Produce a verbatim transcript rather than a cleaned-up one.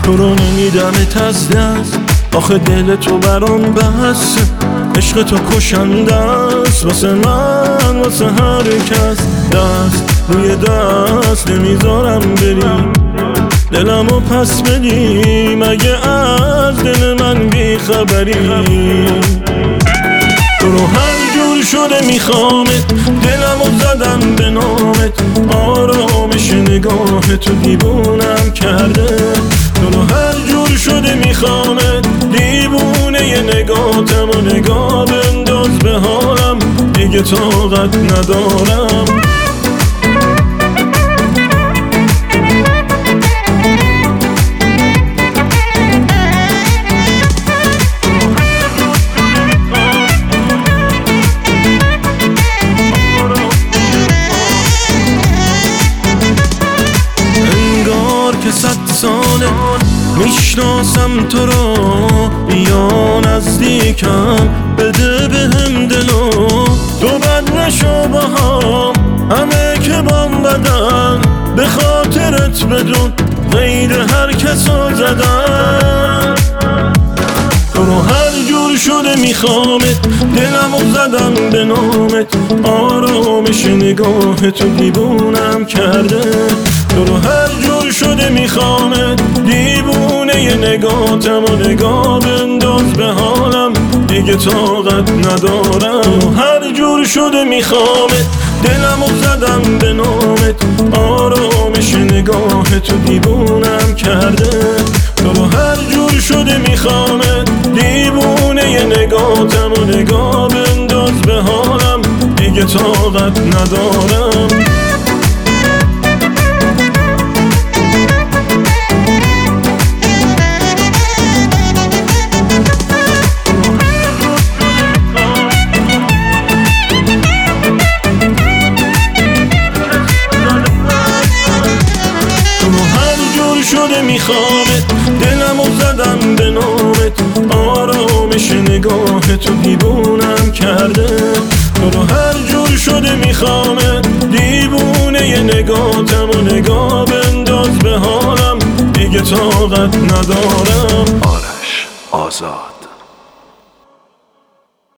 تو رو نمیدمت از دست، آخه دل تو برام بسته. عشق تو کشنده است واسه من، واسه هر کس. دست روی دست نمیذارم بری، دلمو پس بدی مگه از دل من بیخبری. تو رو هر جور شده میخوامت، دلمو زدم به نامت. آرامش نگاه تو دیوونم کرده. تو رو هر جور شده میخوامت، دیوونه ی نگاتم و نگاه بنداز به حالم. دیگه طاقت ندارم. که صد ساله میشناسم تو رو، یا نزدیکم بده بهم دلو. تو بد نشو با هم، همه که بام بدن، به خاطرت بدون غیر هر کسو زدن. تو رو هر جور شده میخوامت، دلمو زدم به نامت. آرامش نگاه تو دیوونم کرده. تو رو هر جور شده میخوامت، دیوونه ی نگاتم و نگاه بنداز به حالم. دیگه طاقت ندارم. هر جور شده میخوامت، دلمو زدم به نامت. آرامش نگاه تو دیوونم کرده. تو رو هر جور شده میخوامت، دیوونه ی نگاتم و نگاه بنداز به حالم. دیگه طاقت ندارم. شده میخوامت، دلمو زدم به نامت. آرامش نگاه تو دیوونم کرده. تو رو هر جور شده میخوامت، دیوونه ی نگاتم و نگاه بنداز به حالم. دیگه طاقت ندارم. آرش آزاد.